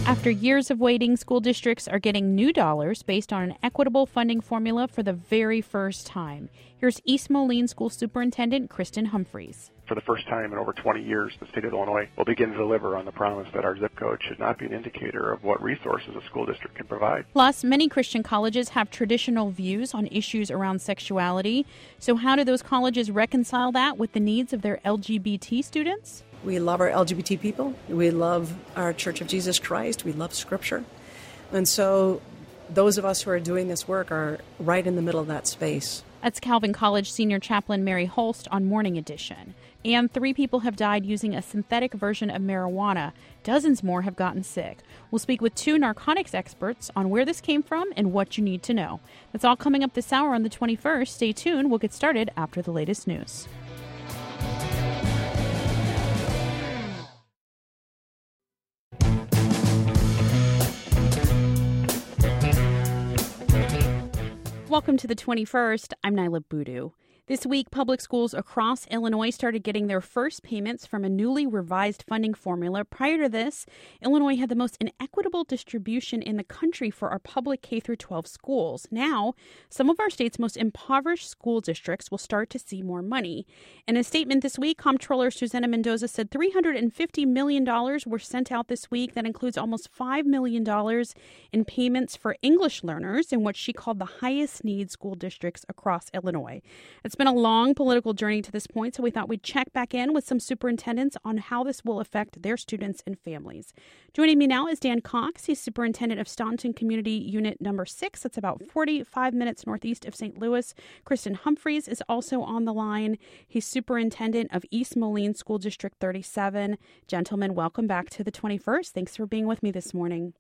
After years of waiting, school districts are getting new dollars based on an equitable funding formula for the very first time. Here's East Moline School Superintendent Kristen Humphreys. For the first time in over 20 years, the state of Illinois will begin to deliver on the promise that our zip code should not be an indicator of what resources a school district can provide. Plus, many Christian colleges have traditional views on issues around sexuality. So how do those colleges reconcile that with the needs of their LGBT students? We love our LGBT people. We love our Church of Jesus Christ. We love Scripture. And so those of us who are doing this work are right in the middle of that space. That's Calvin College Senior Chaplain Mary Holst on Morning Edition. And 3 people have died using a synthetic version of marijuana. Dozens more have gotten sick. We'll speak with 2 narcotics experts on where this came from and what you need to know. That's all coming up this hour on the 21st. Stay tuned. We'll get started after the latest news. Welcome to the 21st. I'm Nyla Boodoo. This week, public schools across Illinois started getting their first payments from a newly revised funding formula. Prior to this, Illinois had the most inequitable distribution in the country for our public K-12 schools. Now, some of our state's most impoverished school districts will start to see more money. In a statement this week, Comptroller Susana Mendoza said $350 million were sent out this week. That includes almost $5 million in payments for English learners in what she called the highest need school districts across Illinois. It's been a long political journey to this point, so we thought we'd check back in with some superintendents on how this will affect their students and families. Joining me now is Dan Cox. He's superintendent of Staunton Community Unit Number 6. That's about 45 minutes northeast of St. Louis. Kristen Humphreys is also on the line. He's superintendent of East Moline School District 37. Gentlemen, welcome back to the 21st. Thanks for being with me this morning.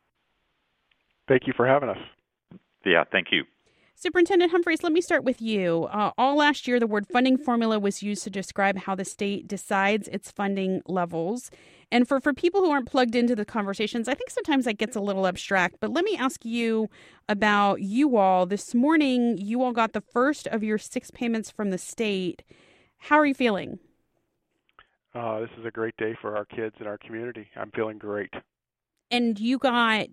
Thank you for having us. Yeah, thank you. Superintendent Humphreys, let me start with you. All last year, the word funding formula was used to describe how the state decides its funding levels. And for people who aren't plugged into the conversations, I think sometimes that gets a little abstract. But let me ask you about you all. This morning, you all got the first of your 6 payments from the state. How are you feeling? This is a great day for our kids and our community. I'm feeling great. And you got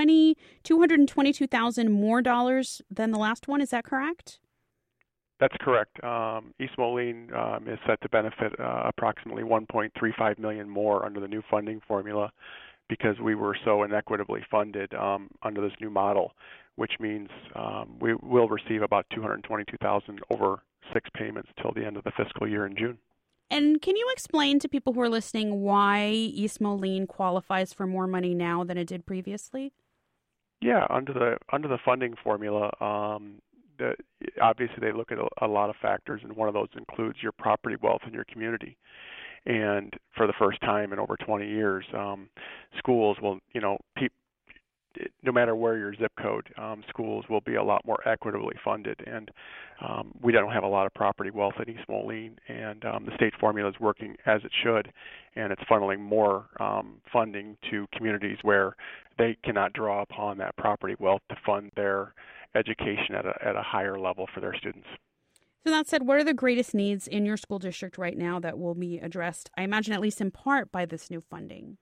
$222,000 more dollars than the last one. Is that correct? That's correct. East Moline is set to benefit approximately $1.35 million more under the new funding formula because we were so inequitably funded under this new model, which means we will receive about $222,000 over 6 payments till the end of the fiscal year in June. And can you explain to people who are listening why East Moline qualifies for more money now than it did previously? Yeah, under the funding formula, obviously they look at a lot of factors, and one of those includes your property wealth in your community. And for the first time in over 20 years, schools will, no matter where your zip code, schools will be a lot more equitably funded. And we don't have a lot of property wealth at East Moline, and the state formula is working as it should, and it's funneling more funding to communities where they cannot draw upon that property wealth to fund their education at a higher level for their students. So that said, what are the greatest needs in your school district right now that will be addressed, I imagine at least in part, by this new funding?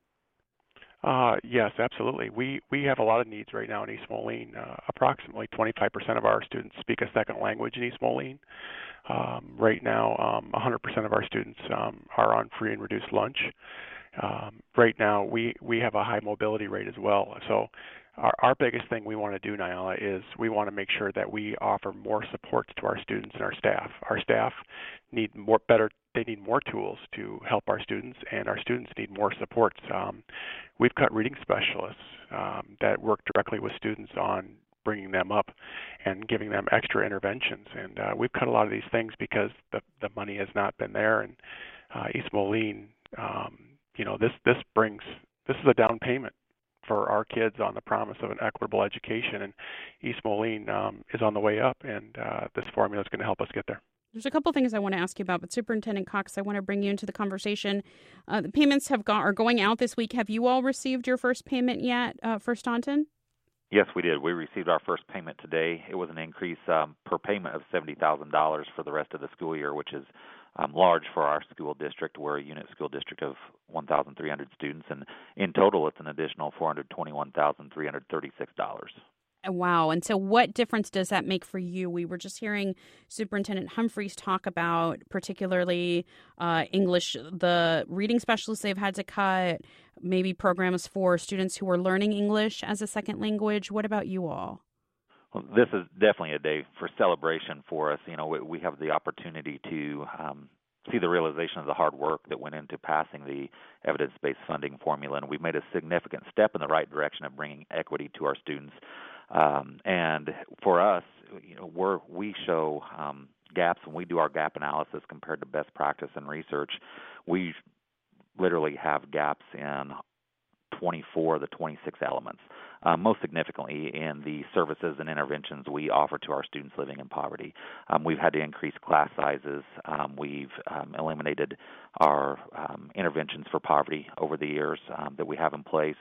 Yes, absolutely. We have a lot of needs right now in East Moline. Approximately 25% of our students speak a second language in East Moline. Right now, 100% of our students are on free and reduced lunch. Right now, we have a high mobility rate as well. So our biggest thing we want to do, Nyla, is we want to make sure that we offer more supports to our students and our staff. Our staff need they need more tools to help our students, and our students need more supports. We've cut reading specialists that work directly with students on bringing them up and giving them extra interventions. And we've cut a lot of these things because the money has not been there. And East Moline, this is a down payment for our kids on the promise of an equitable education. And East Moline is on the way up, and this formula is going to help us get there. There's a couple things I want to ask you about, but Superintendent Cox, I want to bring you into the conversation. The payments are going out this week. Have you all received your first payment yet for Staunton? Yes, we did. We received our first payment today. It was an increase per payment of $70,000 for the rest of the school year, which is large for our school district. We're a unit school district of 1,300 students, and in total it's an additional $421,336. Wow. And so what difference does that make for you? We were just hearing Superintendent Humphreys talk about particularly English, the reading specialists they've had to cut, maybe programs for students who are learning English as a second language. What about you all? Well, this is definitely a day for celebration for us. You know, we have the opportunity to see the realization of the hard work that went into passing the evidence-based funding formula, and we've made a significant step in the right direction of bringing equity to our students. And for us, you know, we show gaps when we do our gap analysis compared to best practice and research. We literally have gaps in 24 of the 26 elements, most significantly in the services and interventions we offer to our students living in poverty. We've had to increase class sizes. We've eliminated our interventions for poverty over the years that we have in place.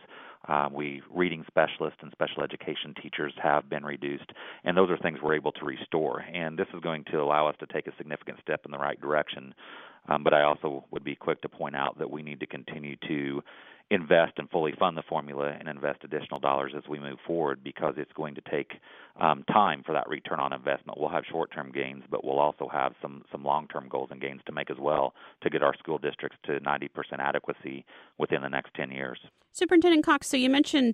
Reading specialists and special education teachers have been reduced, and those are things we're able to restore. And this is going to allow us to take a significant step in the right direction. But I also would be quick to point out that we need to continue to invest and fully fund the formula and invest additional dollars as we move forward, because it's going to take time for that return on investment. We'll have short-term gains, but we'll also have some long-term goals and gains to make as well to get our school districts to 90% adequacy within the next 10 years. Superintendent Cox, so you mentioned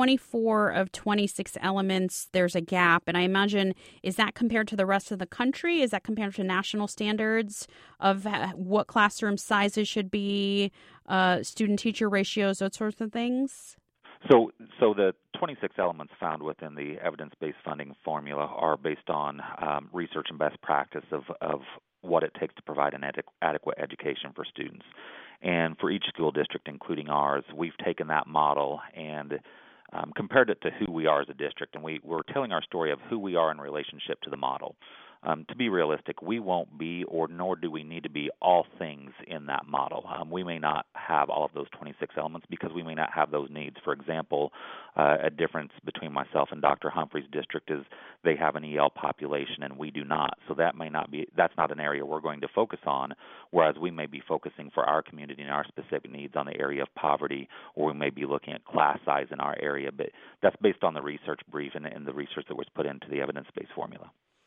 24 of 26 elements, there's a gap, and I imagine, is that compared to the rest of the country? Is that compared to national standards of what classroom sizes should be, student-teacher ratios, those sorts of things? So the 26 elements found within the evidence-based funding formula are based on research and best practice of what it takes to provide an adequate education for students. And for each school district, including ours, we've taken that model and compared it to who we are as a district, and we're telling our story of who we are in relationship to the model. To be realistic, we won't be, or nor do we need to be, all things in that model. We may not have all of those 26 elements because we may not have those needs. For example, a difference between myself and Dr. Humphrey's district is they have an EL population and we do not. So that's not an area we're going to focus on, whereas we may be focusing for our community and our specific needs on the area of poverty, or we may be looking at class size in our area. But that's based on the research brief and the research that was put into the evidence-based formula.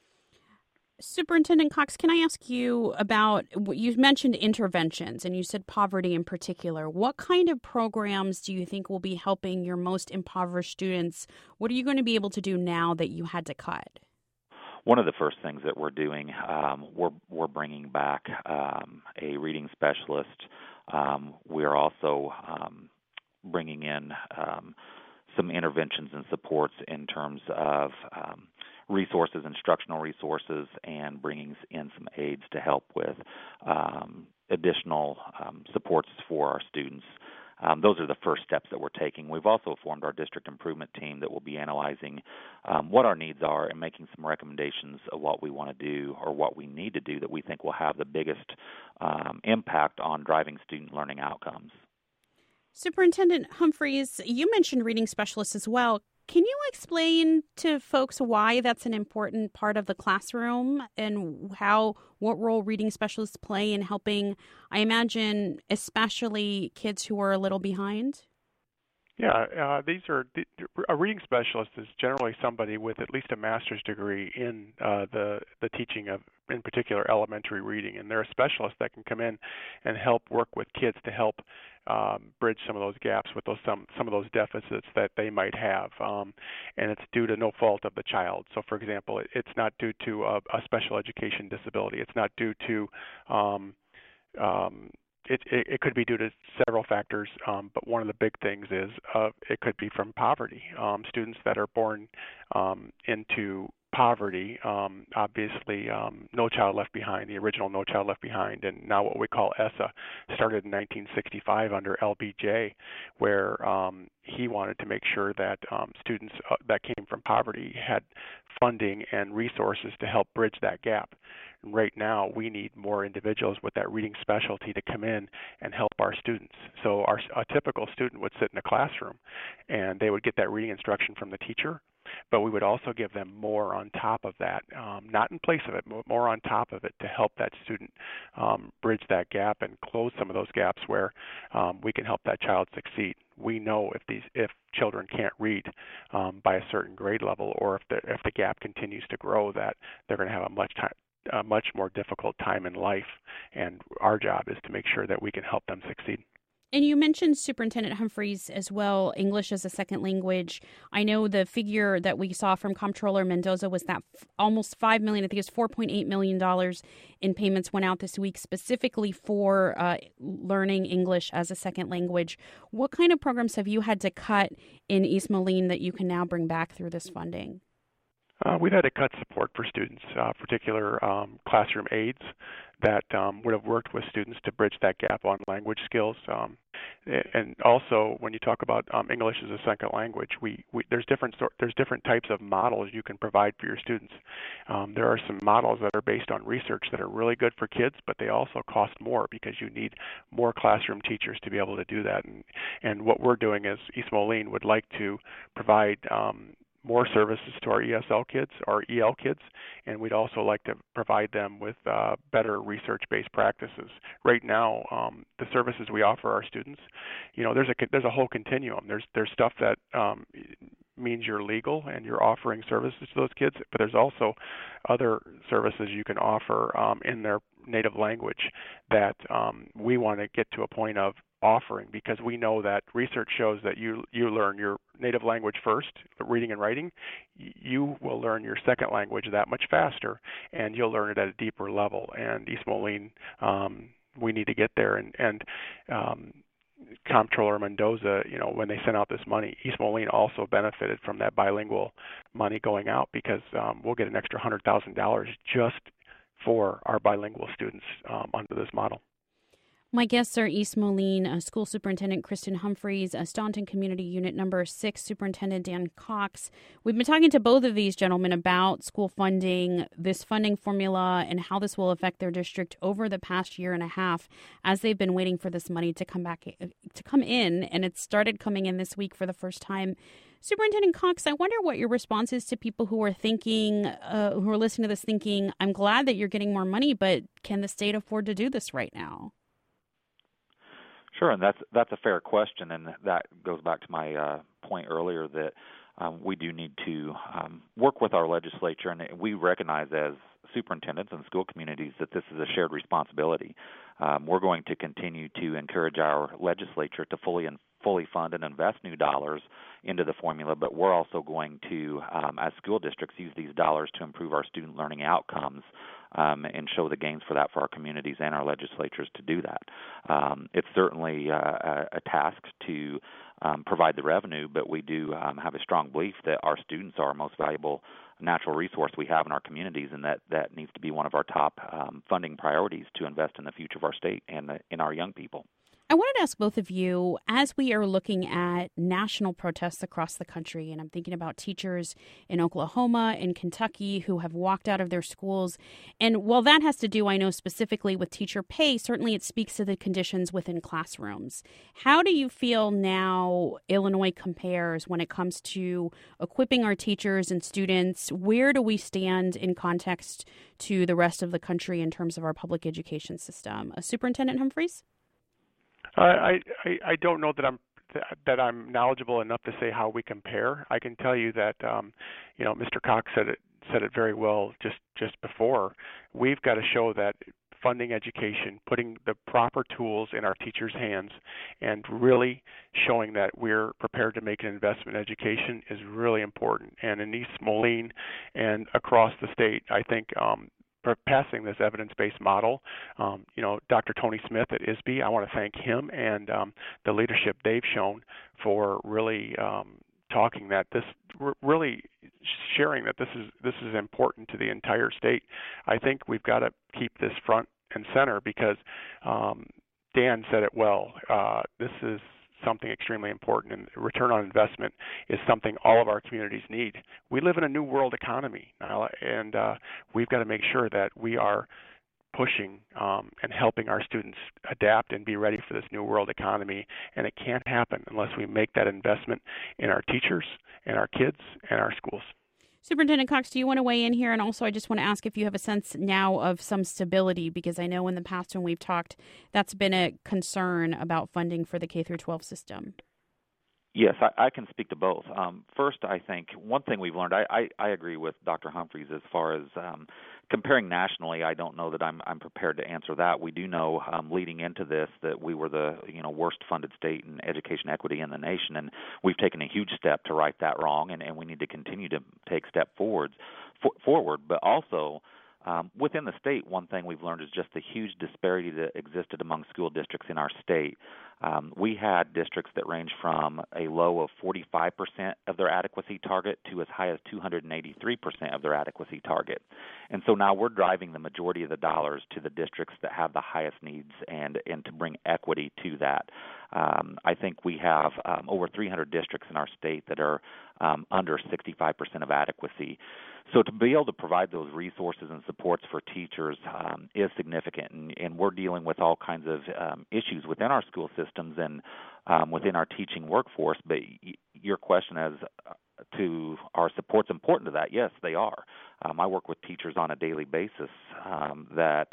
Superintendent Cox, can I ask you about, you mentioned interventions and you said poverty in particular. What kind of programs do you think will be helping your most impoverished students? What are you going to be able to do now that you had to cut? One of the first things that we're doing, we're bringing back a reading specialist. We're also bringing in some interventions and supports in terms of resources, instructional resources, and bringing in some aids to help with additional supports for our students. Those are the first steps that we're taking. We've also formed our district improvement team that will be analyzing what our needs are and making some recommendations of what we want to do or what we need to do that we think will have the biggest impact on driving student learning outcomes. Superintendent Humphreys, you mentioned reading specialists as well. Can you explain to folks why that's an important part of the classroom and what role reading specialists play in helping, I imagine, especially kids who are a little behind? Yeah, a reading specialist is generally somebody with at least a master's degree in the teaching of, in particular, elementary reading, and they're a specialist that can come in and help work with kids to help bridge some of those gaps with some of those deficits that they might have, and it's due to no fault of the child. So, for example, it's not due to a special education disability. It's not due to It could be due to several factors, but one of the big things is it could be from poverty. Students that are born into poverty, obviously No Child Left Behind, the original No Child Left Behind, and now what we call ESSA, started in 1965 under LBJ, where he wanted to make sure that students that came from poverty had funding and resources to help bridge that gap. And right now, we need more individuals with that reading specialty to come in and help our students. So a typical student would sit in a classroom, and they would get that reading instruction from the teacher, but we would also give them more on top of that, not in place of it, but more on top of it to help that student bridge that gap and close some of those gaps where we can help that child succeed. We know if children can't read by a certain grade level, or if the gap continues to grow, that they're going to have a much more difficult time in life, and our job is to make sure that we can help them succeed. And you mentioned Superintendent Humphreys as well, English as a second language. I know the figure that we saw from Comptroller Mendoza was that almost $5 million, I think it was $4.8 million in payments went out this week specifically for learning English as a second language. What kind of programs have you had to cut in East Moline that you can now bring back through this funding? We've had to cut support for students, particular classroom aides that would have worked with students to bridge that gap on language skills. And also, when you talk about English as a second language, there's different types of models you can provide for your students. There are some models that are based on research that are really good for kids, but they also cost more because you need more classroom teachers to be able to do that. And what we're doing is East Moline would like to provide more services to our ESL kids, our EL kids, and we'd also like to provide them with better research-based practices. Right now, the services we offer our students, there's a whole continuum. There's stuff that means you're legal and you're offering services to those kids, but there's also other services you can offer in their native language that we want to get to a point of offering, because we know that research shows that you learn your native language first, reading and writing, you will learn your second language that much faster, and you'll learn it at a deeper level. And East Moline, we need to get there. And Comptroller Mendoza, when they sent out this money, East Moline also benefited from that bilingual money going out, because we'll get an extra $100,000 just for our bilingual students under this model. My guests are East Moline School Superintendent Kristen Humphreys, Staunton Community Unit Number 6 Superintendent Dan Cox. We've been talking to both of these gentlemen about school funding, this funding formula, and how this will affect their district over the past year and a half as they've been waiting for this money to come in, and it started coming in this week for the first time. Superintendent Cox, I wonder what your response is to people who are thinking, who are listening to this thinking, I'm glad that you're getting more money, but can the state afford to do this right now? Sure, and that's a fair question, and that goes back to my point earlier that we do need to work with our legislature, and we recognize as superintendents and school communities that this is a shared responsibility. We're going to continue to encourage our legislature to fully fund and invest new dollars into the formula, but we're also going to, as school districts, use these dollars to improve our student learning outcomes and show the gains for that for our communities and our legislatures to do that. It's certainly a task to provide the revenue, but we do have a strong belief that our students are our most valuable natural resource we have in our communities, and that needs to be one of our top funding priorities to invest in the future of our state and in our young people. I wanted to ask both of you, as we are looking at national protests across the country, and I'm thinking about teachers in Oklahoma and Kentucky who have walked out of their schools. And while that has to do, I know, specifically with teacher pay, certainly it speaks to the conditions within classrooms. How do you feel now Illinois compares when it comes to equipping our teachers and students? Where do we stand in context to the rest of the country in terms of our public education system? Superintendent Humphreys? I don't know that I'm knowledgeable enough to say how we compare. I can tell you that Mr. Cox said it very well just before. We've got to show that funding education, putting the proper tools in our teachers' hands, and really showing that we're prepared to make an investment in education is really important. And in East Moline and across the state, I think passing this evidence-based model, Dr. Tony Smith at ISB, I want to thank him and the leadership they've shown for really talking that really sharing that this is important to the entire state. I think we've got to keep this front and center because Dan said it well. This is something extremely important, and return on investment is something all of our communities need. We live in a new world economy now, and we've got to make sure that we are pushing and helping our students adapt and be ready for this new world economy. And it can't happen unless we make that investment in our teachers and our kids and our schools. Superintendent Cox, do you want to weigh in here? And also, I just want to ask if you have a sense now of some stability, because I know in the past when we've talked, that's been a concern about funding for the K-12 system. Yes, I can speak to both. First, I think one thing we've learned, I agree with Dr. Humphreys as far as comparing nationally. I don't know that I'm prepared to answer that. We do know leading into this that we were the worst funded state in education equity in the nation, and we've taken a huge step to right that wrong, and we need to continue to take step forward. But also within the state, one thing we've learned is just the huge disparity that existed among school districts in our state. We had districts that range from a low of 45% of their adequacy target to as high as 283% of their adequacy target. And so now we're driving the majority of the dollars to the districts that have the highest needs and to bring equity to that. I think we have over 300 districts in our state that are under 65% of adequacy. So to be able to provide those resources and supports for teachers is significant, and we're dealing with all kinds of issues within our school systems and within our teaching workforce. But your question as to our supports important to that, yes, they are. I work with teachers on a daily basis that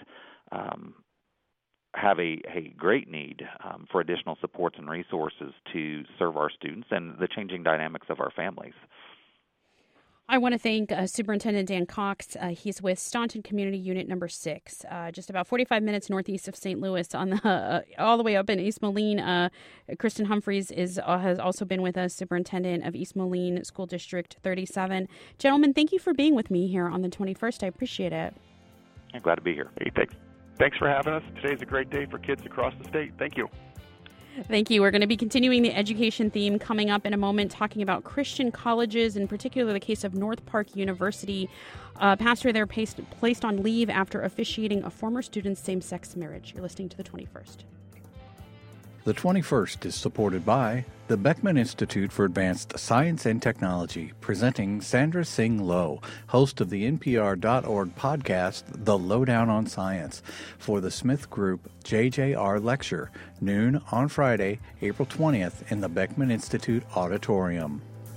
have a great need for additional supports and resources to serve our students and the changing dynamics of our families. I want to thank Superintendent Dan Cox. He's with Staunton Community Unit Number 6, just about 45 minutes northeast of St. Louis, on the all the way up in East Moline. Kristen Humphreys has also been with us, Superintendent of East Moline School District 37. Gentlemen, thank you for being with me here on the 21st. I appreciate it. I'm glad to be here. Hey, thanks for having us. Today's a great day for kids across the state. Thank you. Thank you. We're going to be continuing the education theme coming up in a moment, talking about Christian colleges, in particular the case of North Park University. Pastor there placed on leave after officiating a former student's same-sex marriage. You're listening to the 21st. The 21st is supported by the Beckman Institute for Advanced Science and Technology, presenting Sandra Singh Low, host of the NPR.org podcast, The Lowdown on Science, for the Smith Group JJR Lecture, noon on Friday, April 20th, in the Beckman Institute Auditorium.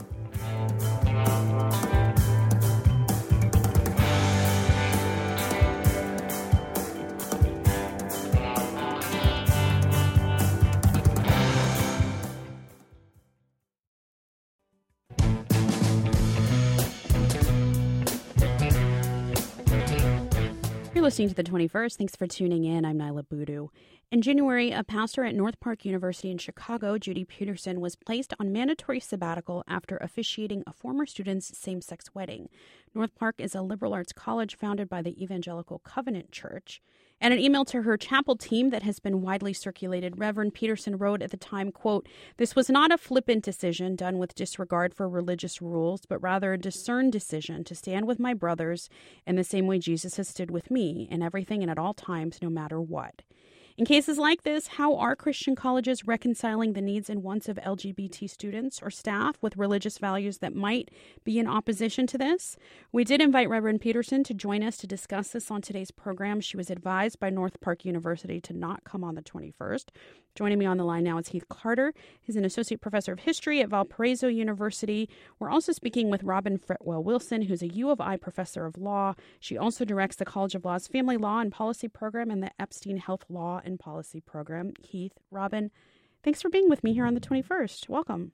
Listening to the 21st. Thanks for tuning in. I'm Nyla Boodoo. In January, a pastor at North Park University in Chicago, Judy Peterson, was placed on mandatory sabbatical after officiating a former student's same-sex wedding. North Park is a liberal arts college founded by the Evangelical Covenant Church. In an email to her chapel team that has been widely circulated, Reverend Peterson wrote at the time, quote, "This was not a flippant decision done with disregard for religious rules, but rather a discerned decision to stand with my brothers in the same way Jesus has stood with me in everything and at all times, no matter what." In cases like this, how are Christian colleges reconciling the needs and wants of LGBT students or staff with religious values that might be in opposition to this? We did invite Reverend Peterson to join us to discuss this on today's program. She was advised by North Park University to not come on the 21st. Joining me on the line now is Heath Carter. He's an associate professor of history at Valparaiso University. We're also speaking with Robin Fretwell Wilson, who's a U of I professor of law. She also directs the College of Law's Family Law and Policy Program and the Epstein Health Law and Policy Program. Heath, Robin, thanks for being with me here on the 21st. Welcome.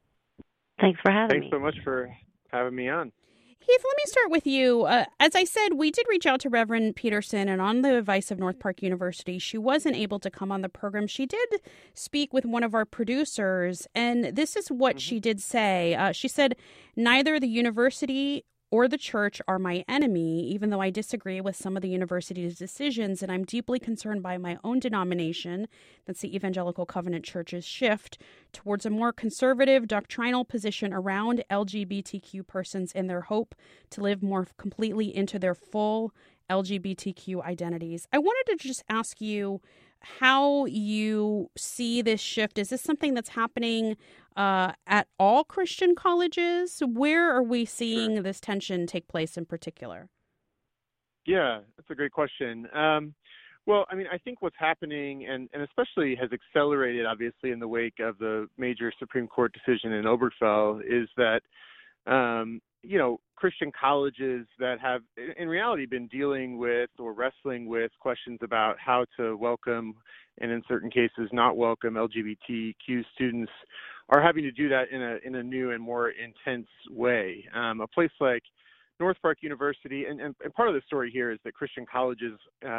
Thanks for having me. Thanks so much for having me on. Heath, let me start with you. As I said, we did reach out to Reverend Peterson, and on the advice of North Park University, she wasn't able to come on the program. She did speak with one of our producers, and this is what she did say. She said, "Neither the university or the church are my enemy, even though I disagree with some of the university's decisions, and I'm deeply concerned by my own denomination," that's the Evangelical Covenant Church's shift towards a more conservative doctrinal position around LGBTQ persons and their hope to live more completely into their full LGBTQ identities. I wanted to just ask you how you see this shift. Is this something that's happening at all Christian colleges? Where are we seeing this tension take place in particular? Yeah, that's a great question. Well, I mean, I think what's happening, and especially has accelerated, obviously, in the wake of the major Supreme Court decision in Obergefell, is that Christian colleges that have, in reality, been dealing with or wrestling with questions about how to welcome and, in certain cases, not welcome LGBTQ students are having to do that in a new and more intense way. A place like North Park University, and part of the story here is that Christian colleges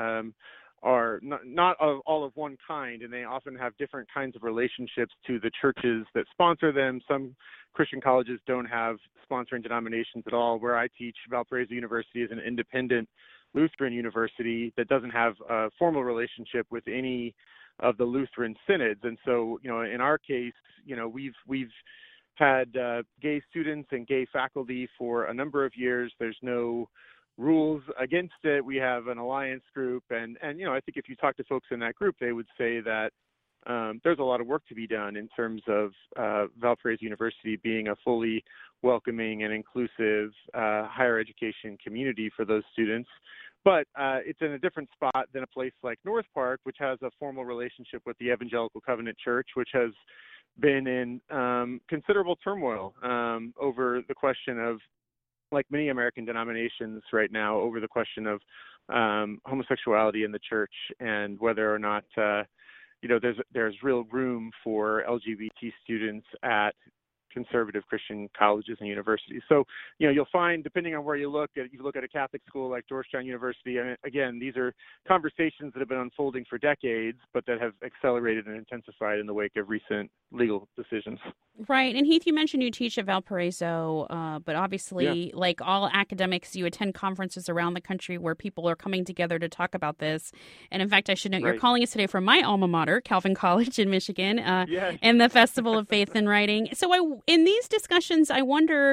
are not all of one kind, and they often have different kinds of relationships to the churches that sponsor them. Some Christian colleges don't have sponsoring denominations at all. Where I teach, Valparaiso University is an independent Lutheran university that doesn't have a formal relationship with any of the Lutheran synods. And so, in our case, we've had gay students and gay faculty for a number of years. There's no rules against it. We have an alliance group, and I think if you talk to folks in that group, they would say that there's a lot of work to be done in terms of Valparaiso University being a fully welcoming and inclusive higher education community for those students. But it's in a different spot than a place like North Park, which has a formal relationship with the Evangelical Covenant Church, which has been in considerable turmoil over the question of, like many American denominations right now, over the question of homosexuality in the church and whether or not there's real room for LGBT students at conservative Christian colleges and universities. So, you'll find, depending on where you look at a Catholic school like Georgetown University, and again, these are conversations that have been unfolding for decades, but that have accelerated and intensified in the wake of recent legal decisions. Right. And Heath, you mentioned you teach at Valparaiso, but obviously, like all academics, you attend conferences around the country where people are coming together to talk about this. And in fact, I should note, You're calling us today from my alma mater, Calvin College in Michigan, and the Festival of Faith and Writing. So in these discussions, I wonder,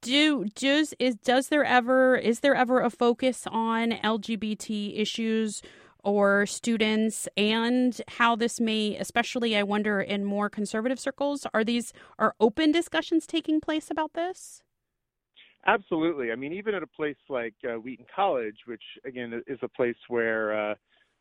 is there ever a focus on LGBT issues or students, and how this may, especially I wonder in more conservative circles, are open discussions taking place about this? Absolutely. I mean, even at a place like Wheaton College, which again is a place where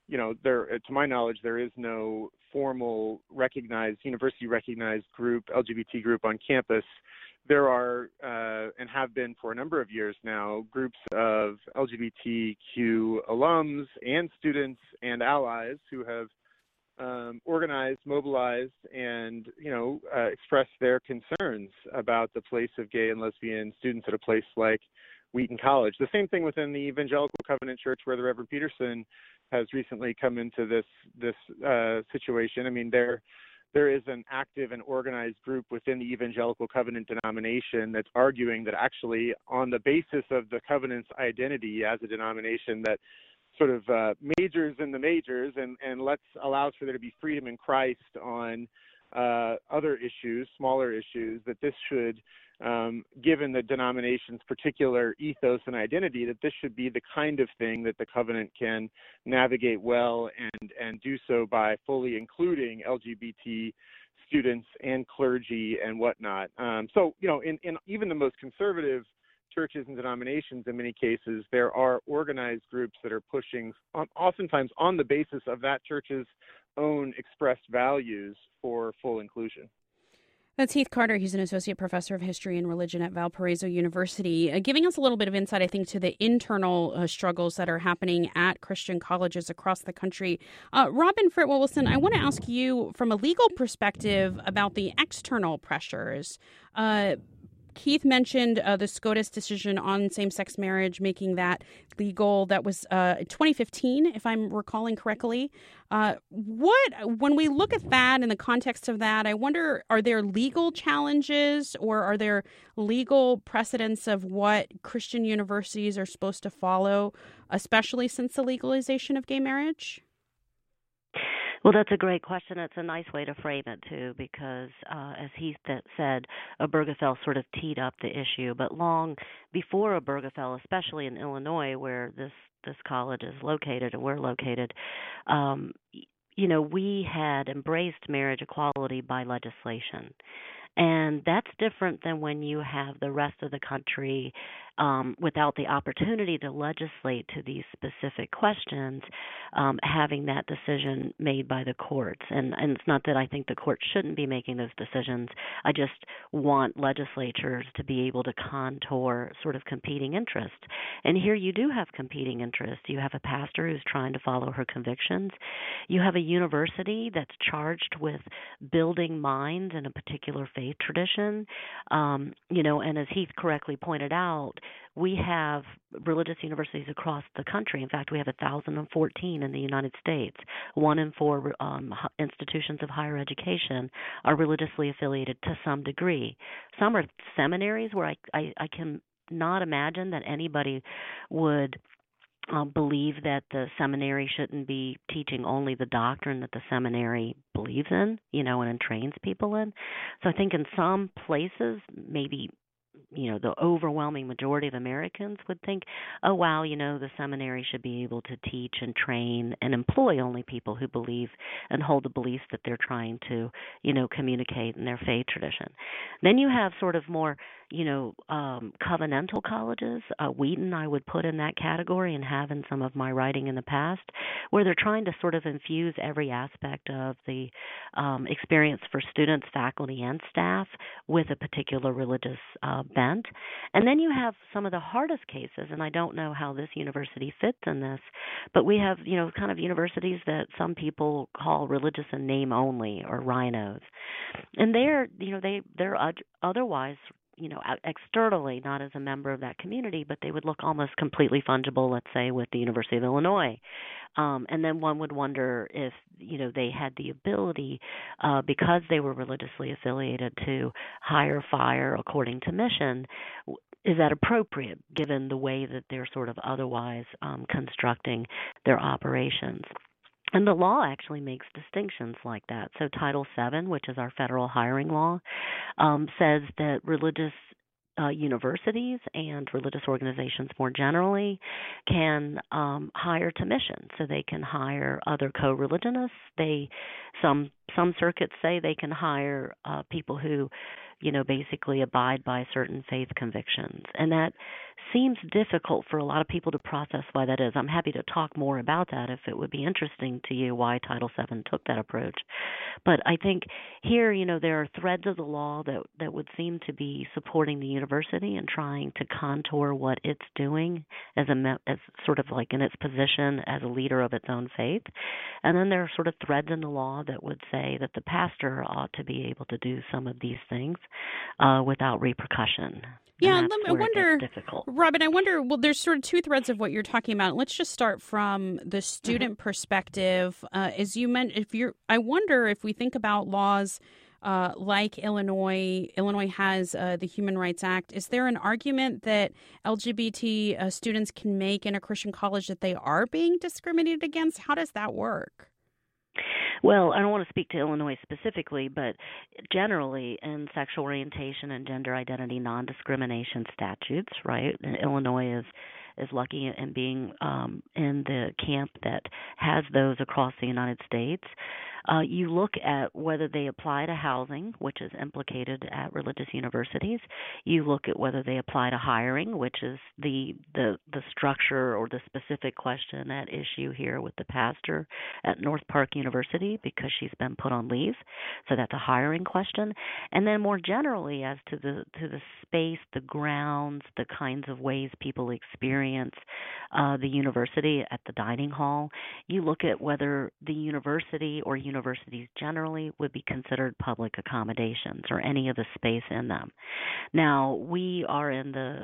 to my knowledge, there is no formal university recognized LGBT group on campus. There are, and have been for a number of years now, groups of LGBTQ alums and students and allies who have organized, mobilized, and expressed their concerns about the place of gay and lesbian students at a place like Wheaton College. The same thing within the Evangelical Covenant Church, where the Reverend Peterson has recently come into this situation. I mean, there is an active and organized group within the Evangelical Covenant denomination that's arguing that actually, on the basis of the Covenant's identity as a denomination that sort of majors in the majors and allows for there to be freedom in Christ on other issues, smaller issues, that this should, given the denomination's particular ethos and identity, that this should be the kind of thing that the Covenant can navigate well and do so by fully including LGBT students and clergy and whatnot. So, in even the most conservative churches and denominations, in many cases, there are organized groups that are pushing, oftentimes on the basis of that church's own expressed values, for full inclusion. That's Heath Carter. He's an associate professor of history and religion at Valparaiso University, giving us a little bit of insight, I think, to the internal struggles that are happening at Christian colleges across the country. Robin Fritwell-Wilson, I want to ask you from a legal perspective about the external pressures. Keith mentioned the SCOTUS decision on same-sex marriage, making that legal. That was 2015, if I'm recalling correctly. When we look at that in the context of that, I wonder, are there legal challenges or are there legal precedents of what Christian universities are supposed to follow, especially since the legalization of gay marriage? Well, that's a great question. It's a nice way to frame it, too, because as Heath said, Obergefell sort of teed up the issue. But long before Obergefell, especially in Illinois, where this college is located and we're located, we had embraced marriage equality by legislation. And that's different than when you have the rest of the country without the opportunity to legislate to these specific questions, having that decision made by the courts. And it's not that I think the courts shouldn't be making those decisions. I just want legislatures to be able to contour sort of competing interests. And here you do have competing interests. You have a pastor who's trying to follow her convictions. You have a university that's charged with building minds in a particular faith tradition. And as Heath correctly pointed out, we have religious universities across the country. In fact, we have 1,014 in the United States. 1 in 4 institutions of higher education are religiously affiliated to some degree. Some are seminaries where I can not imagine that anybody would believe that the seminary shouldn't be teaching only the doctrine that the seminary believes in, and trains people in. So I think in some places, maybe the overwhelming majority of Americans would think, oh, wow, the seminary should be able to teach and train and employ only people who believe and hold the beliefs that they're trying to, communicate in their faith tradition. Then you have sort of more, covenantal colleges. Wheaton I would put in that category and have in some of my writing in the past, where they're trying to sort of infuse every aspect of the experience for students, faculty, and staff with a particular religious bent. And then you have some of the hardest cases, and I don't know how this university fits in this, but we have, kind of universities that some people call religious in name only, or rhinos. And they're otherwise, externally not as a member of that community, but they would look almost completely fungible, let's say, with the University of Illinois. And then one would wonder if, they had the ability, because they were religiously affiliated, to hire, fire according to mission. Is that appropriate given the way that they're sort of otherwise constructing their operations? And the law actually makes distinctions like that. So Title VII, which is our federal hiring law, says that religious universities and religious organizations more generally can hire to mission. So they can hire other co-religionists. Some circuits say they can hire people who, basically abide by certain faith convictions. And that seems difficult for a lot of people to process why that is. I'm happy to talk more about that if it would be interesting to you why Title VII took that approach. But I think here, there are threads of the law that would seem to be supporting the university and trying to contour what it's doing as sort of like in its position as a leader of its own faith. And then there are sort of threads in the law that would say that the pastor ought to be able to do some of these things without repercussion. Yeah, I wonder, Robin, well, there's sort of two threads of what you're talking about. Let's just start from the student perspective. As you mentioned, I wonder if we think about laws like Illinois has the Human Rights Act. Is there an argument that LGBT students can make in a Christian college that they are being discriminated against? How does that work? Well, I don't want to speak to Illinois specifically, but generally in sexual orientation and gender identity non-discrimination statutes, right? And Illinois is lucky in being in the camp that has those across the United States. You look at whether they apply to housing, which is implicated at religious universities. You look at whether they apply to hiring, which is the structure or the specific question at issue here with the pastor at North Park University because she's been put on leave. So that's a hiring question. And then more generally as to the space, the grounds, the kinds of ways people experience the university at the dining hall, you look at whether the university or universities generally would be considered public accommodations or any of the space in them. Now, we are in the,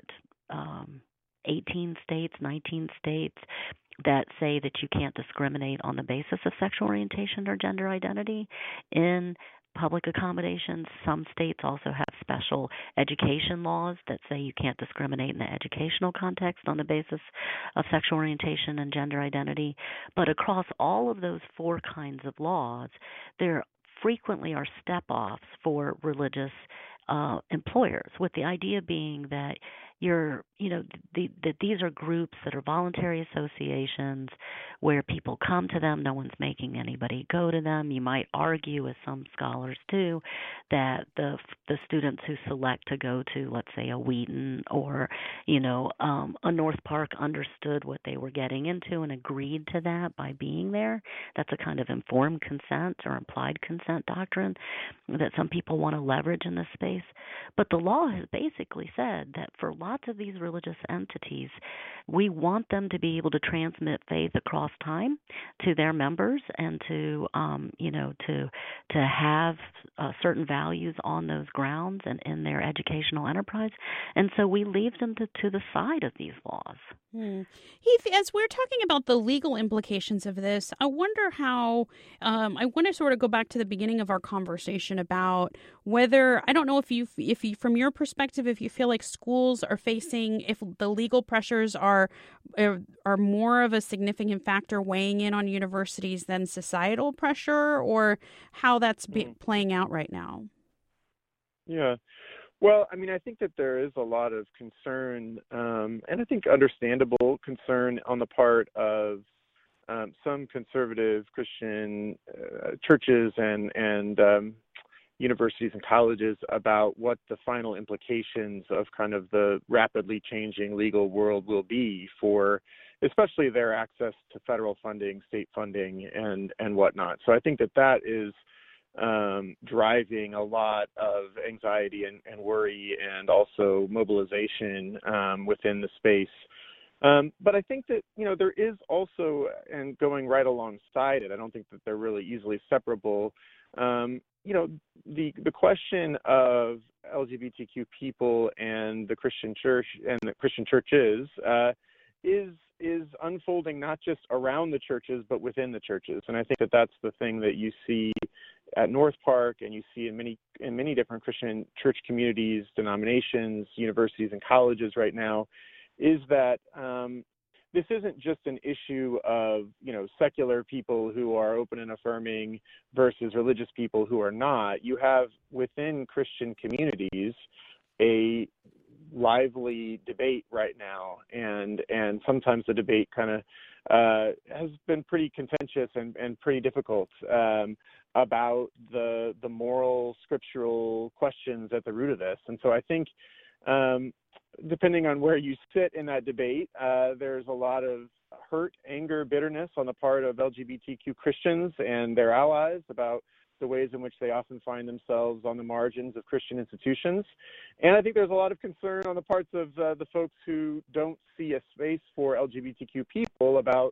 18 states, 19 states that say that you can't discriminate on the basis of sexual orientation or gender identity in public accommodations. Some states also have special education laws that say you can't discriminate in the educational context on the basis of sexual orientation and gender identity. But across all of those four kinds of laws, there frequently are step-offs for religious employers, with the idea being that that these are groups that are voluntary associations where people come to them. No one's making anybody go to them. You might argue, as some scholars do, that the students who select to go to, let's say, a Wheaton or a North Park understood what they were getting into and agreed to that by being there. That's a kind of informed consent or implied consent doctrine that some people want to leverage in this space. But the law has basically said that for lots of these religious entities, we want them to be able to transmit faith across time to their members and to have certain values on those grounds and in their educational enterprise. And so we leave them to the side of these laws. Heath, as we're talking about the legal implications of this, I wonder how, I want to sort of go back to the beginning of our conversation about whether, I don't know if you, from your perspective, if you feel like schools are facing, if the legal pressures are more of a significant factor weighing in on universities than societal pressure, or how that's playing out right now. Yeah. Well, I mean, I think that there is a lot of concern, and I think understandable concern on the part of some conservative Christian churches and universities and colleges about what the final implications of kind of the rapidly changing legal world will be for especially their access to federal funding, state funding, and whatnot. So I think that is driving a lot of anxiety and worry and also mobilization within the space. But I think that, there is also, and going right alongside it, I don't think that they're really easily separable, the question of LGBTQ people and the Christian church and the Christian churches is unfolding not just around the churches, but within the churches. And I think that that's the thing that you see at North Park and you see in many different Christian church communities, denominations, universities, and colleges right now, is that this isn't just an issue of, secular people who are open and affirming versus religious people who are not. You have within Christian communities a lively debate right now, and sometimes the debate kind of has been pretty contentious and pretty difficult about the moral scriptural questions at the root of this. And so I think depending on where you sit in that debate, there's a lot of hurt, anger, bitterness on the part of LGBTQ Christians and their allies about the ways in which they often find themselves on the margins of Christian institutions. And I think there's a lot of concern on the parts of the folks who don't see a space for LGBTQ people about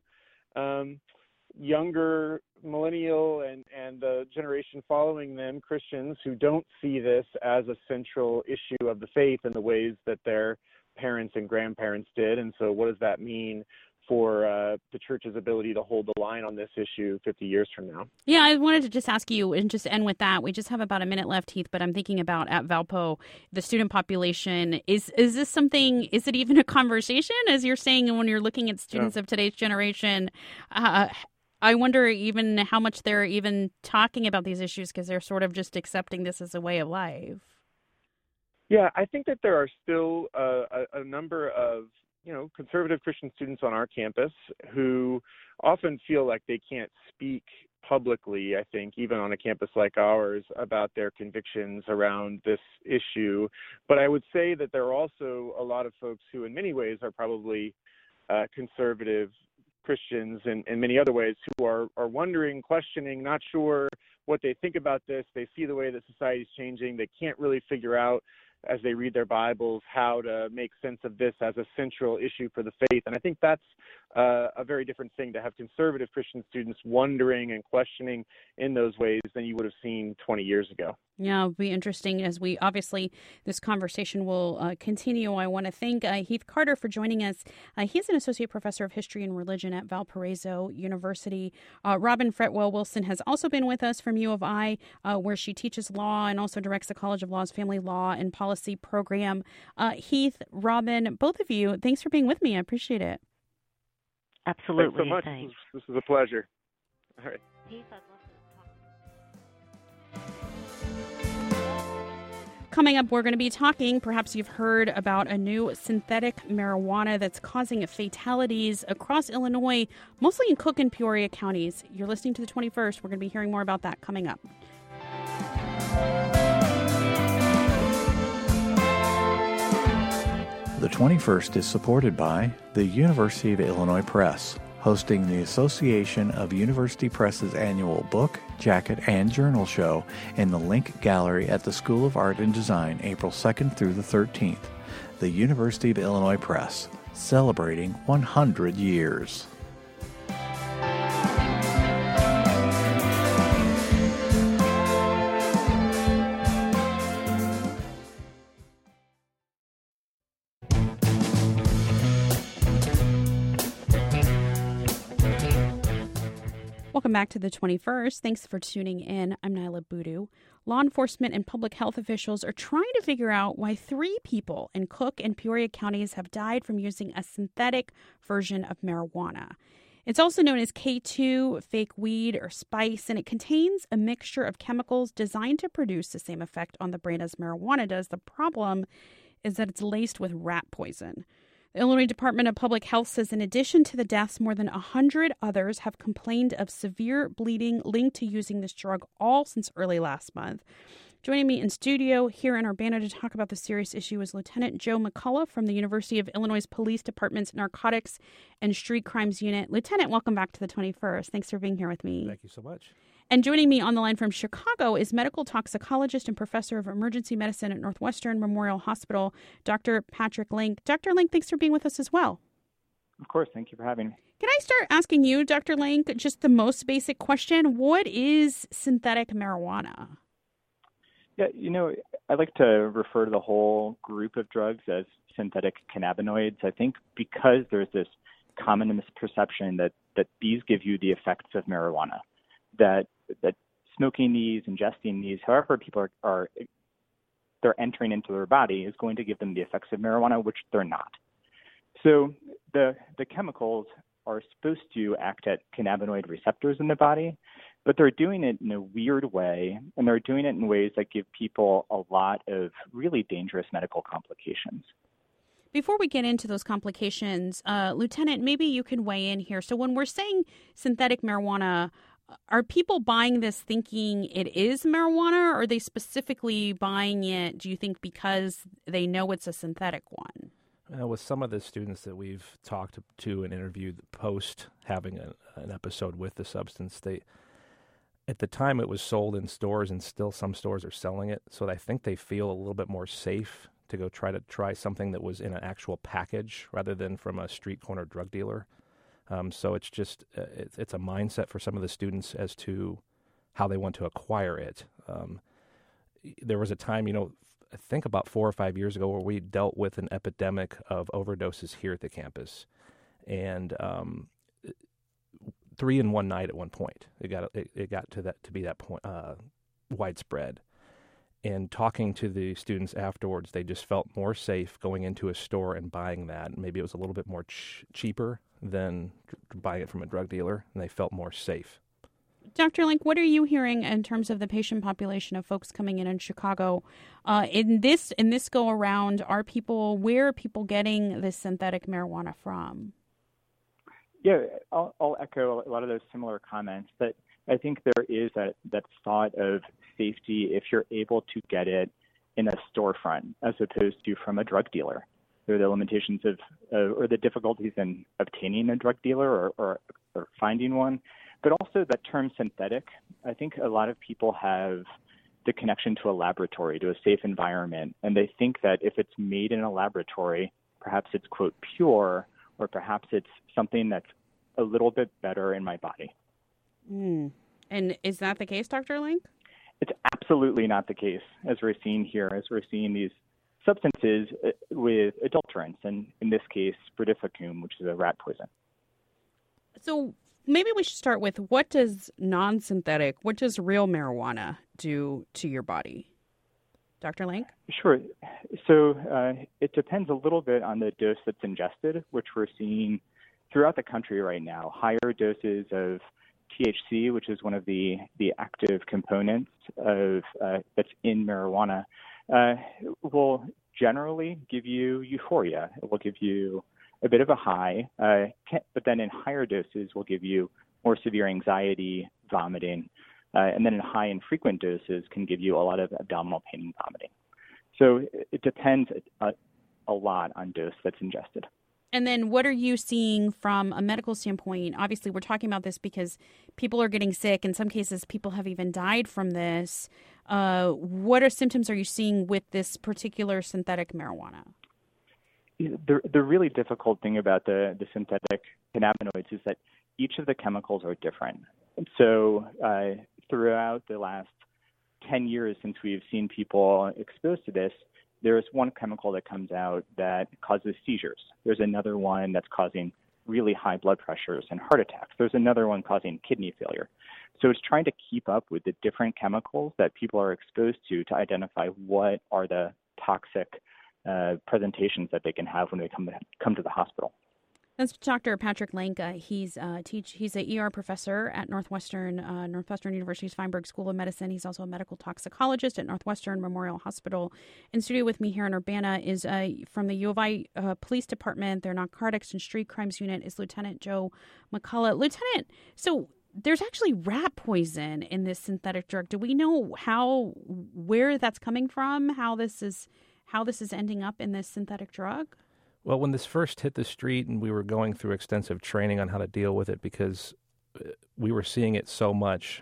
younger millennial and the generation following them, Christians, who don't see this as a central issue of the faith in the ways that their parents and grandparents did. And so what does that mean for the church's ability to hold the line on this issue 50 years from now? Yeah, I wanted to just ask you and just end with that. We just have about a minute left, Heath, but I'm thinking about at Valpo, the student population. Is this something, is it even a conversation, as you're saying, when you're looking at students of today's generation? I wonder even how much they're even talking about these issues because they're sort of just accepting this as a way of life. Yeah, I think that there are still a number of conservative Christian students on our campus who often feel like they can't speak publicly, I think, even on a campus like ours, about their convictions around this issue. But I would say that there are also a lot of folks who in many ways are probably conservative Christians in many other ways who are wondering, questioning, not sure what they think about this. They see the way that society is changing. They can't really figure out as they read their Bibles how to make sense of this as a central issue for the faith. And I think that's a very different thing, to have conservative Christian students wondering and questioning in those ways than you would have seen 20 years ago. Yeah, it'll be interesting as we obviously this conversation will continue. I want to thank Heath Carter for joining us. He's an associate professor of history and religion at Valparaiso University. Robin Fretwell Wilson has also been with us from U of I, where she teaches law and also directs the College of Law's Family Law and Policy program. Heath, Robin, both of you, thanks for being with me. I appreciate it. Absolutely. Thanks so much. Thanks. This is a pleasure. All right. Heath, I'd love to talk. Coming up, we're going to be talking, perhaps you've heard about a new synthetic marijuana that's causing fatalities across Illinois, mostly in Cook and Peoria counties. You're listening to the 21st. We're going to be hearing more about that coming up. The 21st is supported by the University of Illinois Press, hosting the Association of University Press's annual book, jacket, and journal show in the Link Gallery at the School of Art and Design, April 2nd through the 13th. The University of Illinois Press, celebrating 100 years. Welcome back to the 21st. Thanks for tuning in. I'm Nyla Boodoo. Law enforcement and public health officials are trying to figure out why 3 people in Cook and Peoria counties have died from using a synthetic version of marijuana. It's also known as K2, fake weed, or spice, and it contains a mixture of chemicals designed to produce the same effect on the brain as marijuana does. The problem is that it's laced with rat poison. The Illinois Department of Public Health says in addition to the deaths, more than 100 others have complained of severe bleeding linked to using this drug, all since early last month. Joining me in studio here in Urbana to talk about the serious issue is Lieutenant Joe McCullough from the University of Illinois Police Department's Narcotics and Street Crimes Unit. Lieutenant, welcome back to the 21st. Thanks for being here with me. Thank you so much. And joining me on the line from Chicago is medical toxicologist and professor of emergency medicine at Northwestern Memorial Hospital, Dr. Patrick Link. Dr. Link, thanks for being with us as well. Of course. Thank you for having me. Can I start asking you, Dr. Link, just the most basic question? What is synthetic marijuana? Yeah, I like to refer to the whole group of drugs as synthetic cannabinoids. I think because there's this common misperception that these give you the effects of marijuana, that smoking these, ingesting these, however people they're entering into their body is going to give them the effects of marijuana, which they're not. So the chemicals are supposed to act at cannabinoid receptors in the body, but they're doing it in a weird way, and they're doing it in ways that give people a lot of really dangerous medical complications. Before we get into those complications, Lieutenant, maybe you can weigh in here. So when we're saying synthetic marijuana, are people buying this thinking it is marijuana, or are they specifically buying it, do you think, because they know it's a synthetic one? With some of the students that we've talked to and interviewed post having an episode with the substance, at the time it was sold in stores, and still some stores are selling it, so I think they feel a little bit more safe to go try something that was in an actual package rather than from a street corner drug dealer. So it's just it's a mindset for some of the students as to how they want to acquire it. There was a time, I think about 4 or 5 years ago, where we dealt with an epidemic of overdoses here at the campus, and 3 in one night at one point. It got to be that point widespread. And talking to the students afterwards, they just felt more safe going into a store and buying that. Maybe it was a little bit more cheaper than buying it from a drug dealer, and they felt more safe. Dr. Link, what are you hearing in terms of the patient population of folks coming in Chicago? In this go around, where are people getting this synthetic marijuana from? Yeah, I'll echo a lot of those similar comments, but I think there is that thought of safety if you're able to get it in a storefront as opposed to from a drug dealer. There are the limitations of or the difficulties in obtaining a drug dealer or finding one, but also that term synthetic. I think a lot of people have the connection to a laboratory, to a safe environment, and they think that if it's made in a laboratory, perhaps it's, quote, pure, or perhaps it's something that's a little bit better in my body. And is that the case, Dr. Link? It's absolutely not the case, as we're seeing here, as we're seeing these substances with adulterants, and in this case, brodifacoum, which is a rat poison. So maybe we should start with, what does non-synthetic, what does real marijuana do to your body? Dr. Link? Sure. So it depends a little bit on the dose that's ingested, which we're seeing throughout the country right now. Higher doses of THC, which is one of the active components of that's in marijuana, will generally give you euphoria. It will give you a bit of a high, but then in higher doses will give you more severe anxiety, vomiting, and then in high and frequent doses can give you a lot of abdominal pain and vomiting. So it depends a lot on dose that's ingested. And then what are you seeing from a medical standpoint? Obviously, we're talking about this because people are getting sick. In some cases, people have even died from this. What symptoms are you seeing with this particular synthetic marijuana? The really difficult thing about the synthetic cannabinoids is that each of the chemicals are different. So throughout the last 10 years since we've seen people exposed to this, there's one chemical that comes out that causes seizures. There's another one that's causing really high blood pressures and heart attacks. There's another one causing kidney failure. So it's trying to keep up with the different chemicals that people are exposed to identify what are the toxic presentations that they can have when they come to the hospital. That's Dr. Patrick Lanka. He's an ER professor at Northwestern University's Feinberg School of Medicine. He's also a medical toxicologist at Northwestern Memorial Hospital. In studio with me here in Urbana is from the U of I Police Department, their Narcotics and Street Crimes Unit, is Lieutenant Joe McCullough. Lieutenant, so there's actually rat poison in this synthetic drug. Do we know where that's coming from? How this is ending up in this synthetic drug? Well, when this first hit the street and we were going through extensive training on how to deal with it because we were seeing it so much,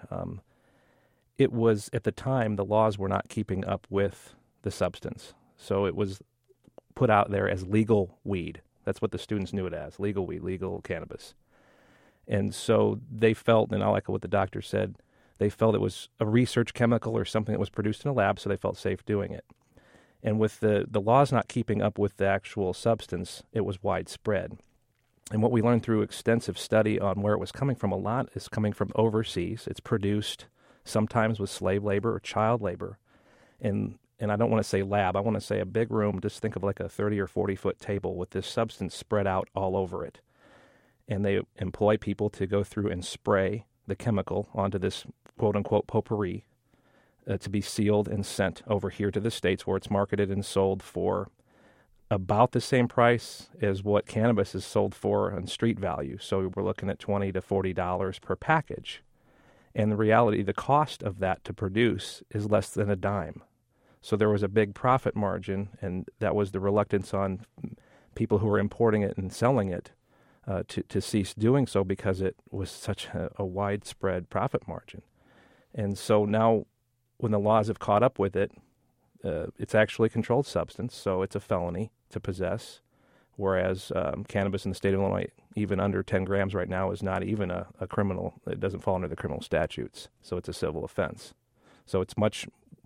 it was, at the time, the laws were not keeping up with the substance. So it was put out there as legal weed. That's what the students knew it as, legal weed, legal cannabis. And so they felt, and I like what the doctor said, they felt it was a research chemical or something that was produced in a lab, so they felt safe doing it. And with the laws not keeping up with the actual substance, it was widespread. And what we learned through extensive study on where it was coming from, a lot is coming from overseas. It's produced sometimes with slave labor or child labor. And I don't want to say lab, I want to say a big room. Just think of like a 30 or 40-foot table with this substance spread out all over it. And they employ people to go through and spray the chemical onto this quote-unquote potpourri, to be sealed and sent over here to the States where it's marketed and sold for about the same price as what cannabis is sold for on street value. So we're looking at $20 to $40 per package. And the reality, the cost of that to produce is less than a dime. So there was a big profit margin, and that was the reluctance on people who were importing it and selling it to cease doing so because it was such a widespread profit margin. And so now, when the laws have caught up with it, it's actually a controlled substance, so it's a felony to possess, whereas cannabis in the state of Illinois, even under 10 grams right now, is not even a criminal. It doesn't fall under the criminal statutes, so it's a civil offense. So it's much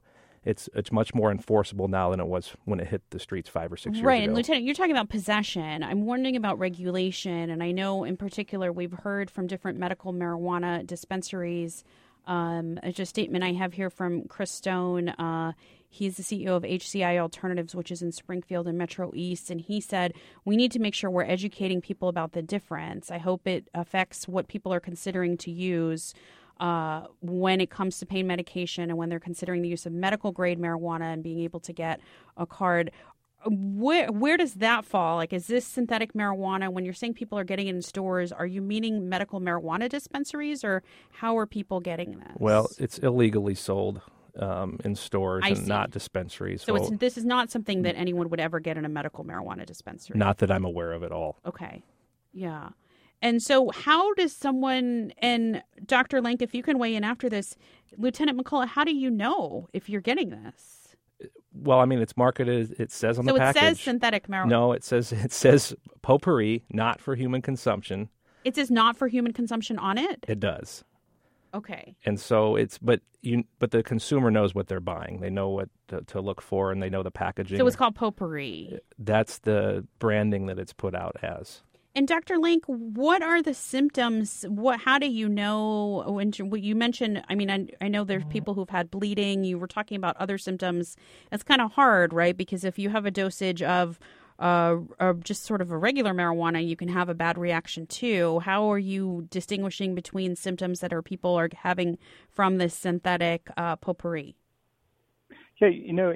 more enforceable now than it was when it hit the streets 5 or 6 years ago. Right, and Lieutenant, you're talking about possession. I'm wondering about regulation, and I know in particular we've heard from different medical marijuana dispensaries. It's a statement I have here from Chris Stone. He's the CEO of HCI Alternatives, which is in Springfield and Metro East. And he said, we need to make sure we're educating people about the difference. I hope it affects what people are considering to use when it comes to pain medication and when they're considering the use of medical grade marijuana and being able to get a card. Where does that fall? Like, is this synthetic marijuana? When you're saying people are getting it in stores, are you meaning medical marijuana dispensaries, or how are people getting this? Well, it's illegally sold in stores and not dispensaries. So this is not something that anyone would ever get in a medical marijuana dispensary? Not that I'm aware of at all. Okay. Yeah. And so how does someone, and Dr. Lank, if you can weigh in after this, Lieutenant McCullough, how do you know if you're getting this? Well, I mean, it's marketed, it says on the package. So it says synthetic marijuana. No, it says potpourri, not for human consumption. It says not for human consumption on it? It does. Okay. And so but the consumer knows what they're buying. They know what to look for, and they know the packaging. So it's called potpourri. That's the branding that it's put out as. And Dr. Lank, what are the symptoms? How do you know? When you mentioned, I mean, I know there's people who've had bleeding. You were talking about other symptoms. It's kind of hard, right? Because if you have a dosage of just sort of a regular marijuana, you can have a bad reaction too. How are you distinguishing between symptoms that people are having from this synthetic potpourri? Yeah,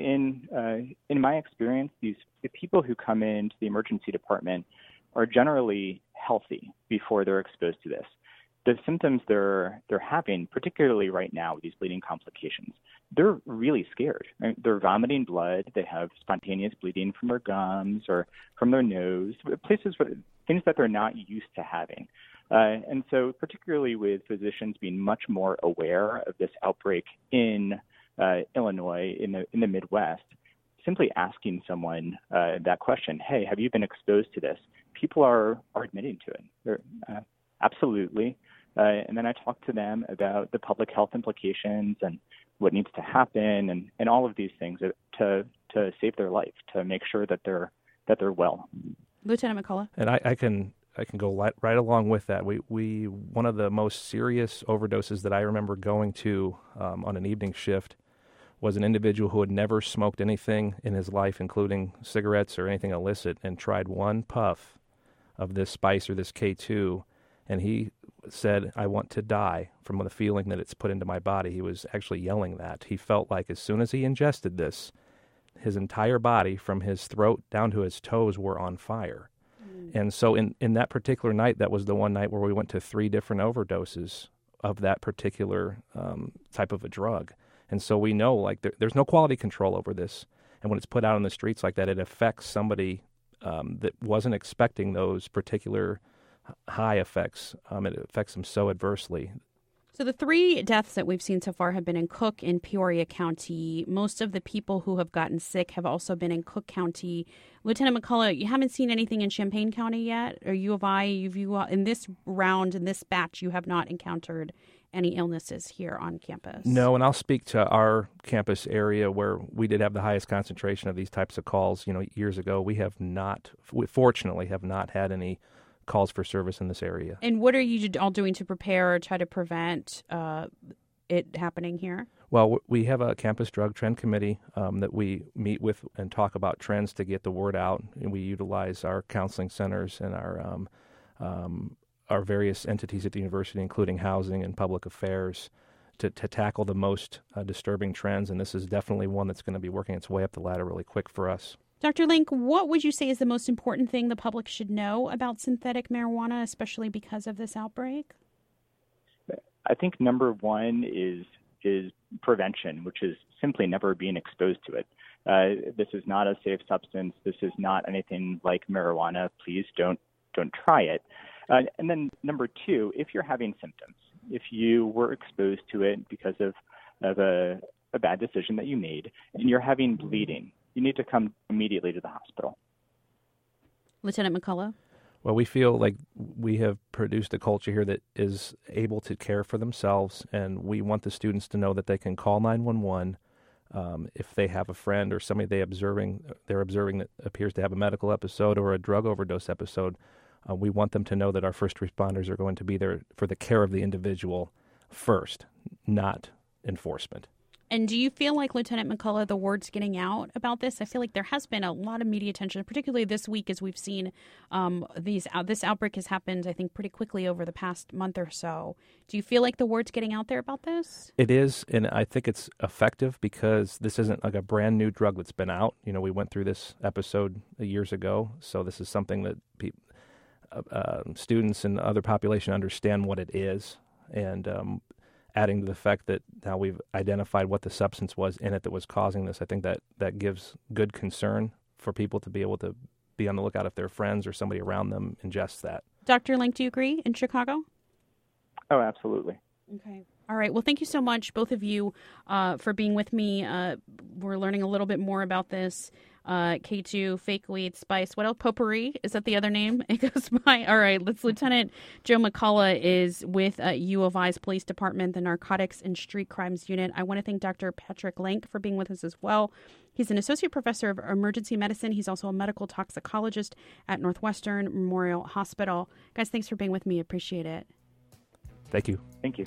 in my experience, the people who come into the emergency department are generally healthy before they're exposed to this. The symptoms they're having, particularly right now with these bleeding complications, they're really scared. They're vomiting blood. They have spontaneous bleeding from their gums or from their nose, things that they're not used to having. And so particularly with physicians being much more aware of this outbreak in Illinois, in the Midwest, simply asking someone that question, hey, have you been exposed to this? People are admitting to it. They're, absolutely. And then I talk to them about the public health implications and what needs to happen and all of these things to save their life, to make sure that they're well. Lieutenant McCullough. And I can go right along with that. We one of the most serious overdoses that I remember going to on an evening shift was an individual who had never smoked anything in his life, including cigarettes or anything illicit, and tried one puff of this spice or this K2, and he said, I want to die from the feeling that it's put into my body. He was actually yelling that. He felt like as soon as he ingested this, his entire body, from his throat down to his toes, were on fire. And so in that particular night, that was the one night where we went to 3 different overdoses of that particular type of a drug. And so we know, like, there's no quality control over this. And when it's put out on the streets like that, it affects somebody that wasn't expecting those particular high effects. It affects them so adversely. So the 3 deaths that we've seen so far have been in Cook and Peoria County. Most of the people who have gotten sick have also been in Cook County. Lieutenant McCullough, you haven't seen anything in Champaign County yet? Or U of I, in this round, in this batch, you have not encountered any illnesses here on campus? No, and I'll speak to our campus area where we did have the highest concentration of these types of calls. Years ago, we fortunately have not had any calls for service in this area. And what are you all doing to prepare or try to prevent it happening here? Well, we have a campus drug trend committee that we meet with and talk about trends to get the word out. And we utilize our counseling centers and our various entities at the university, including housing and public affairs, to tackle the most disturbing trends. And this is definitely one that's going to be working its way up the ladder really quick for us. Dr. Link, what would you say is the most important thing the public should know about synthetic marijuana, especially because of this outbreak? I think number one is prevention, which is simply never being exposed to it. This is not a safe substance. This is not anything like marijuana. Please don't try it. And then number 2, if you're having symptoms, if you were exposed to it because of a bad decision that you made, and you're having bleeding, you need to come immediately to the hospital. Lieutenant McCullough? Well, we feel like we have produced a culture here that is able to care for themselves, and we want the students to know that they can call 911 if they have a friend or somebody they're observing that appears to have a medical episode or a drug overdose episode. We want them to know that our first responders are going to be there for the care of the individual first, not enforcement. And do you feel like, Lieutenant McCullough, the word's getting out about this? I feel like there has been a lot of media attention, particularly this week, as we've seen this outbreak has happened, I think, pretty quickly over the past month or so. Do you feel like the word's getting out there about this? It is, and I think it's effective because this isn't like a brand new drug that's been out. We went through this episode years ago, so this is something that students and other population understand what it is, and adding to the fact that now we've identified what the substance was in it that was causing this, I think that gives good concern for people to be able to be on the lookout if their friends or somebody around them ingests that. Dr. Link, do you agree in Chicago? Oh, absolutely. Okay. All right. Well, thank you so much, both of you, for being with me. We're learning a little bit more about this. K2, fake weed, spice. What else? Potpourri? Is that the other name it goes by? All right. Lieutenant Joe McCullough is with U of I's Police Department, the Narcotics and Street Crimes Unit. I want to thank Dr. Patrick Link for being with us as well. He's an associate professor of emergency medicine. He's also a medical toxicologist at Northwestern Memorial Hospital. Guys, thanks for being with me. Appreciate it. Thank you. Thank you.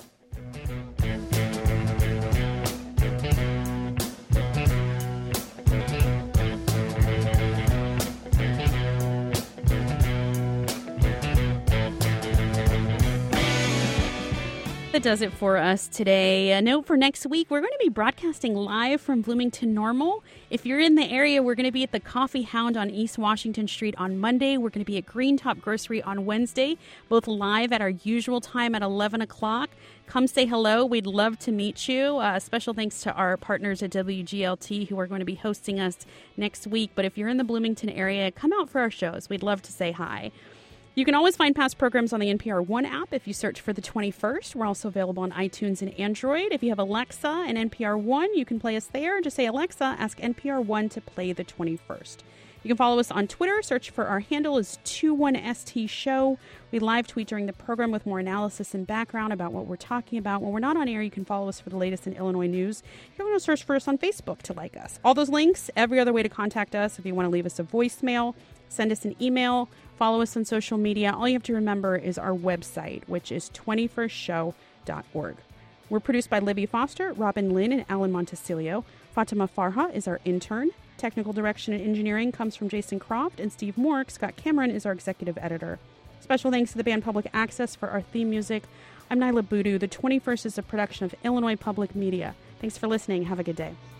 That does it for us today. A note for next week, we're going to be broadcasting live from Bloomington Normal. If you're in the area, we're going to be at the Coffee Hound on East Washington Street on Monday. We're going to be at Green Top Grocery on Wednesday, both live at our usual time at 11 o'clock. Come say hello. We'd love to meet you. Special thanks to our partners at WGLT who are going to be hosting us next week. But if you're in the Bloomington area, come out for our shows. We'd love to say hi. You can always find past programs on the NPR One app if you search for The 21st. We're also available on iTunes and Android. If you have Alexa and NPR One, you can play us there. Just say, Alexa, ask NPR One to play The 21st. You can follow us on Twitter. Search for our handle is 21ST Show. We live tweet during the program with more analysis and background about what we're talking about. When we're not on air, you can follow us for the latest in Illinois news. You can also search for us on Facebook to like us. All those links, every other way to contact us. If you want to leave us a voicemail, send us an email, follow us on social media. All you have to remember is our website, which is 21stshow.org. We're produced by Libby Foster, Robin Lynn, and Alan Montesilio. Fatima Farha is our intern. Technical direction and engineering comes from Jason Croft and Steve Moore. Scott Cameron is our executive editor. Special thanks to the band Public Access for our theme music. I'm Nyla Boodoo. The 21st is a production of Illinois Public Media. Thanks for listening. Have a good day.